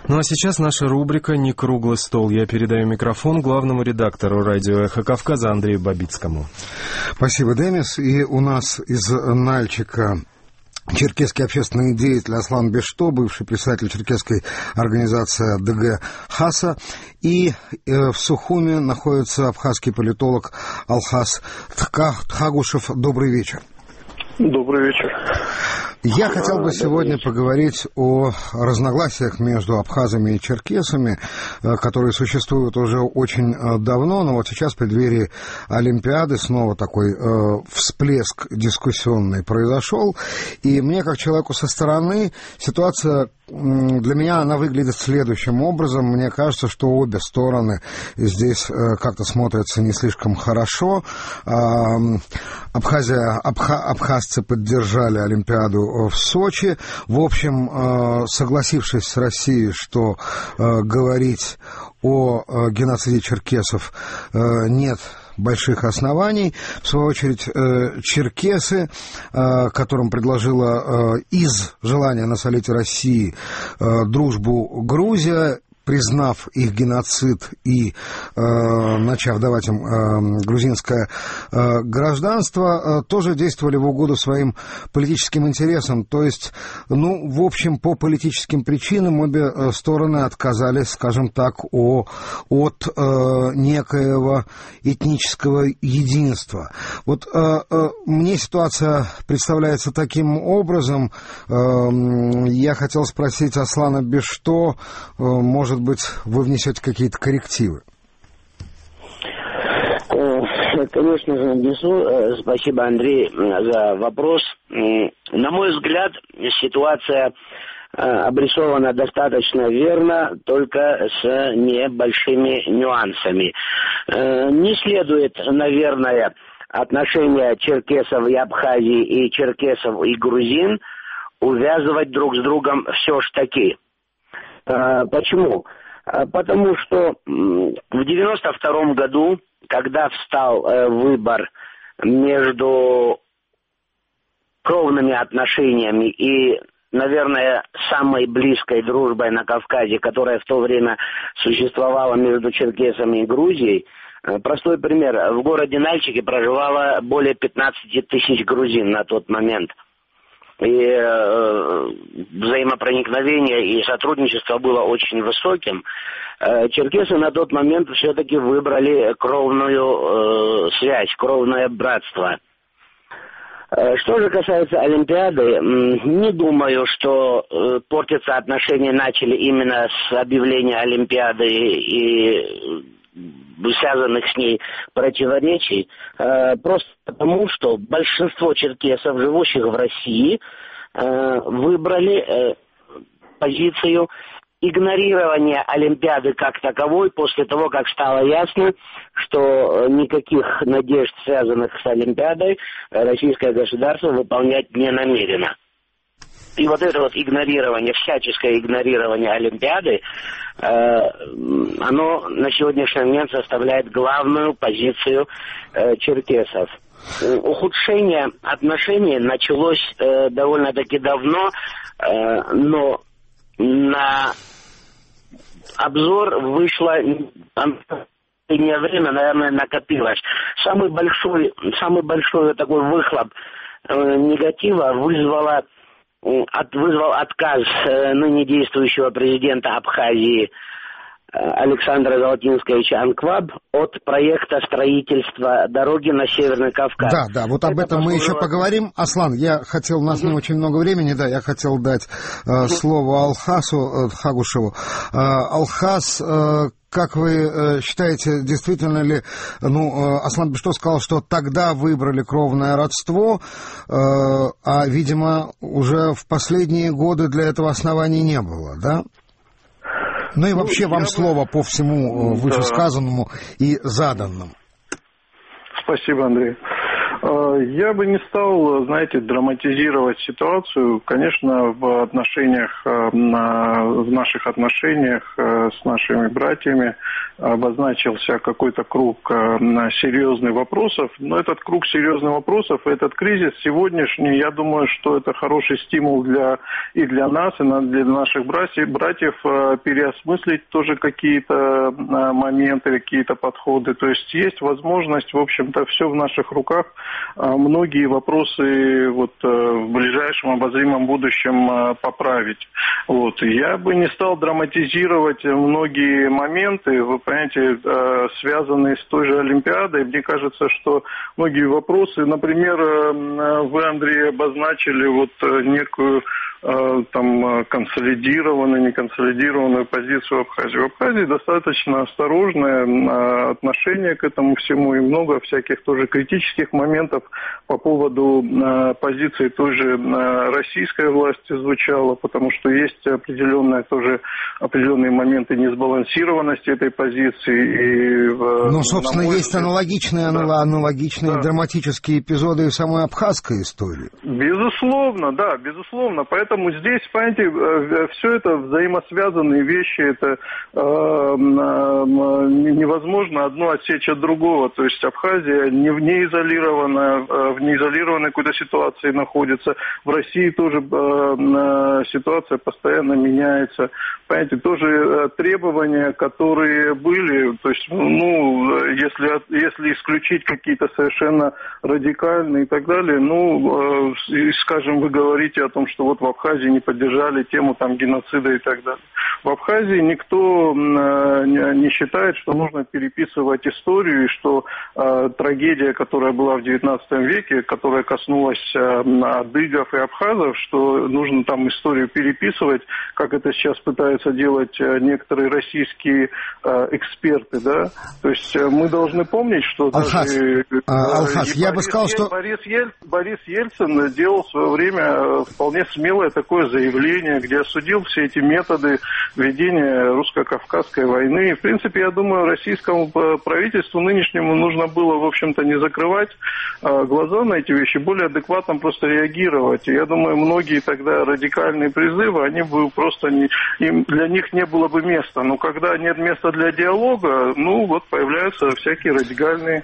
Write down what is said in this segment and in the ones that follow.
Ну а сейчас наша рубрика «Не круглый стол». Я передаю микрофон главному редактору радио «Эхо Кавказа» Андрею Бабицкому. Спасибо, Демис. И у нас из Нальчика черкесский общественный деятель Аслан Бешто, бывший председатель черкесской организации ДГ ХАСА. И в Сухуме находится абхазский политолог Алхаз Тхагушев. Добрый вечер. Добрый вечер. Я хотел бы сегодня поговорить о разногласиях между абхазами и черкесами, которые существуют уже очень давно, но вот сейчас в преддверии Олимпиады снова такой всплеск дискуссионный произошел. И мне, как человеку со стороны, ситуация для меня она выглядит следующим образом. Мне кажется, что обе стороны здесь как-то смотрятся не слишком хорошо. Абхазцы поддержали Олимпиаду в Сочи. В общем, согласившись с Россией, что говорить о геноциде черкесов нет больших оснований. В свою очередь, черкесы, которым предложила из желания насолить России дружбу Грузия, признав их геноцид и начав давать им грузинское гражданство, тоже действовали в угоду своим политическим интересам. То есть, в общем, по политическим причинам обе стороны отказались, скажем так, от некоего этнического единства. Вот мне ситуация представляется таким образом. Я хотел спросить Аслана Бешто, может быть, вы внесете какие-то коррективы? Конечно же, внесу. Спасибо, Андрей, за вопрос. На мой взгляд, ситуация обрисована достаточно верно, только с небольшими нюансами. Не следует, наверное, отношения черкесов и Абхазии и черкесов и грузин увязывать друг с другом все ж таки. Почему? Потому что в 92-м году, когда встал выбор между кровными отношениями и, наверное, самой близкой дружбой на Кавказе, которая в то время существовала между черкесами и Грузией, простой пример. В городе Нальчике проживало более 15 тысяч грузин на тот момент. И взаимопроникновение и сотрудничество было очень высоким. Черкесы на тот момент все-таки выбрали кровную связь, кровное братство. Что же касается Олимпиады, не думаю, что портиться отношения начали именно с объявления Олимпиады и связанных с ней противоречий, просто потому, что большинство черкесов, живущих в России, выбрали позицию игнорирования Олимпиады как таковой после того, как стало ясно, что никаких надежд, связанных с Олимпиадой, российское государство выполнять не намерено. И вот это вот игнорирование, всяческое игнорирование Олимпиады, оно на сегодняшний момент составляет главную позицию черкесов. Ухудшение отношений началось довольно-таки давно, но на обзор вышло время, наверное, накопилось. Самый большой такой выхлоп негатива вызвал отказ ныне действующего президента Абхазии Александра Золотинского Анкваб от проекта строительства дороги на Северный Кавказ. Да, вот об этом мы еще поговорим. Аслан, я хотел, у нас не очень много времени, я хотел дать слово Алхасу Тхагушеву. Алхас, как вы считаете, действительно ли, Аслан Бешто сказал, что тогда выбрали кровное родство, а, видимо, уже в последние годы для этого оснований не было, да? И вообще вам слово по всему вышесказанному и заданному. Спасибо, Андрей. Я бы не стал, знаете, драматизировать ситуацию. Конечно, в наших отношениях с нашими братьями обозначился какой-то круг серьезных вопросов. Но этот круг серьезных вопросов, этот кризис сегодняшний, я думаю, что это хороший стимул для нас, и для наших братьев переосмыслить тоже какие-то моменты, какие-то подходы. То есть возможность, в общем-то, все в наших руках. Многие вопросы в ближайшем обозримом будущем поправить. Я бы не стал драматизировать многие моменты, вы понимаете, связанные с той же Олимпиадой. Мне кажется, что многие вопросы, например, вы, Андрей, обозначили некую консолидированную, неконсолидированную позицию Абхазии. В Абхазии достаточно осторожное отношение к этому всему, и много всяких тоже критических моментов по поводу позиции той же российской власти звучало, потому что есть определенные моменты несбалансированности этой позиции. Собственно, есть аналогичные драматические эпизоды и в самой абхазской истории. Безусловно, да, безусловно. Поэтому здесь, понимаете, все это взаимосвязанные вещи, это невозможно одно отсечь от другого. То есть Абхазия в неизолированной какой-то ситуации находится. В России тоже ситуация постоянно меняется. Понимаете, тоже требования, которые были, то есть, если исключить какие-то совершенно радикальные и так далее, скажем, вы говорите о том, что в Абхазии не поддержали тему геноцида и так далее. В Абхазии никто не считает, что нужно переписывать историю, и что трагедия, которая была в XIX веке, которая коснулась адыгов и абхазов, что нужно историю переписывать, как это сейчас пытаются делать некоторые российские эксперты, да. То есть мы должны помнить, что я бы сказал, что Борис Ельцин делал в свое время вполне смелое такое заявление, где осудил все эти методы ведения русско-кавказской войны. И, в принципе, я думаю, российскому правительству нынешнему нужно было, в общем-то, не закрывать глаза на эти вещи, более адекватно просто реагировать. И я думаю, многие тогда радикальные призывы, они бы просто для них не было бы места. Но когда нет места для диалога, появляются всякие радикальные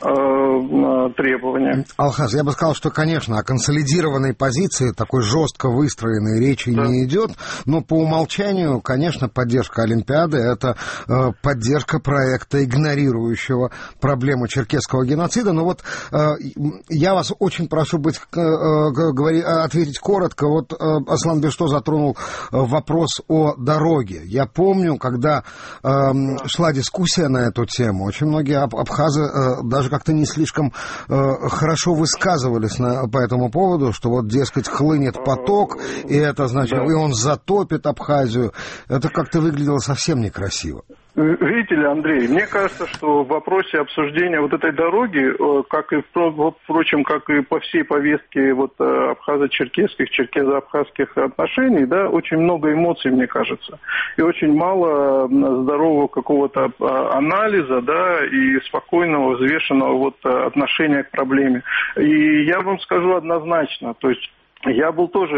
требования. Алхаз, я бы сказал, что, конечно, о консолидированной позиции, такой жестко выстроенной речи не идет, но по умолчанию, конечно, поддержка Олимпиады — это поддержка проекта, игнорирующего проблему черкесского геноцида. Но я вас очень прошу ответить коротко. Аслан Бешто затронул вопрос о дороге. Я помню, когда шла дискуссия на эту тему, очень многие абхазы даже как-то не слишком хорошо высказывались по этому поводу, что дескать, хлынет поток, и это значит, и он затопит Абхазию. Это как-то выглядело совсем некрасиво. Видите ли, Андрей, мне кажется, что в вопросе обсуждения этой дороги, впрочем, как и по всей повестке абхазо-черкесских, черкесо-абхазских отношений, да, очень много эмоций, мне кажется, и очень мало здорового какого-то анализа, да, и спокойного, взвешенного отношения к проблеме. И я вам скажу однозначно, то есть я был тоже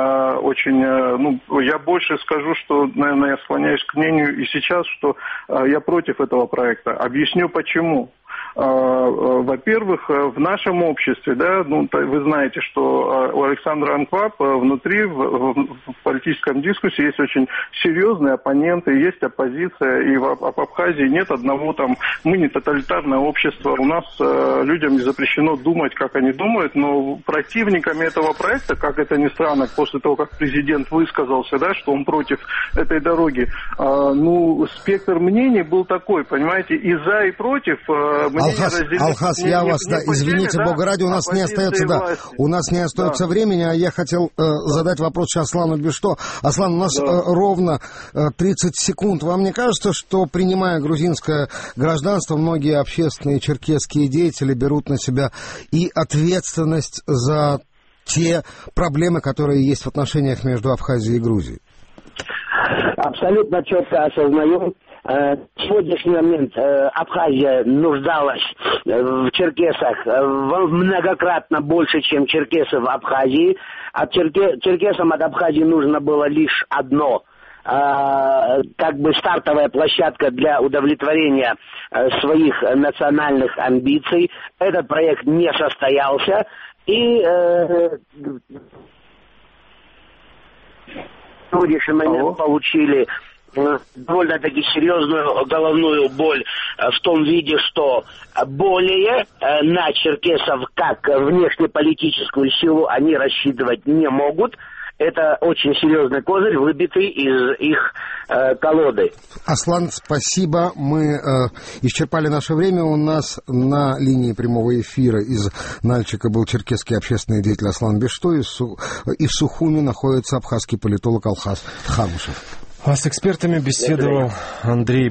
я больше скажу, что, наверное, я склоняюсь к мнению и сейчас, что я против этого проекта. Объясню почему. Во-первых, в нашем обществе, да, вы знаете, что у Александра Анквапа внутри в политическом дискуссии есть очень серьезные оппоненты, есть оппозиция, и в Абхазии нет одного мы не тоталитарное общество, у нас людям не запрещено думать, как они думают, но противниками этого проекта, как это ни странно, после того, как президент высказался, да, что он против этой дороги, спектр мнений был такой, понимаете, и за, и против. Алхаз, я вас, извините, да? Бога ради, у нас не остается времени, а я хотел задать вопрос Аслану Бешто. Аслан, у нас ровно 30 секунд. Вам не кажется, что, принимая грузинское гражданство, многие общественные черкесские деятели берут на себя и ответственность за те проблемы, которые есть в отношениях между Абхазией и Грузией? Абсолютно четко осознаю. В сегодняшний момент Абхазия нуждалась в черкесах многократно больше, чем черкесы в Абхазии. Черкесам от Абхазии нужно было лишь одно – как бы стартовая площадка для удовлетворения своих национальных амбиций. Этот проект не состоялся, и в сегодняшний момент получили довольно-таки серьезную головную боль в том виде, что более на черкесов как внешнеполитическую силу они рассчитывать не могут. Это очень серьезный козырь, выбитый из их колоды. Аслан, спасибо. Мы исчерпали наше время. У нас на линии прямого эфира из Нальчика был черкесский общественный деятель Аслан Бешто, и в Сухуми находится абхазский политолог Алхаз Хамушев. А с экспертами беседовал Андрей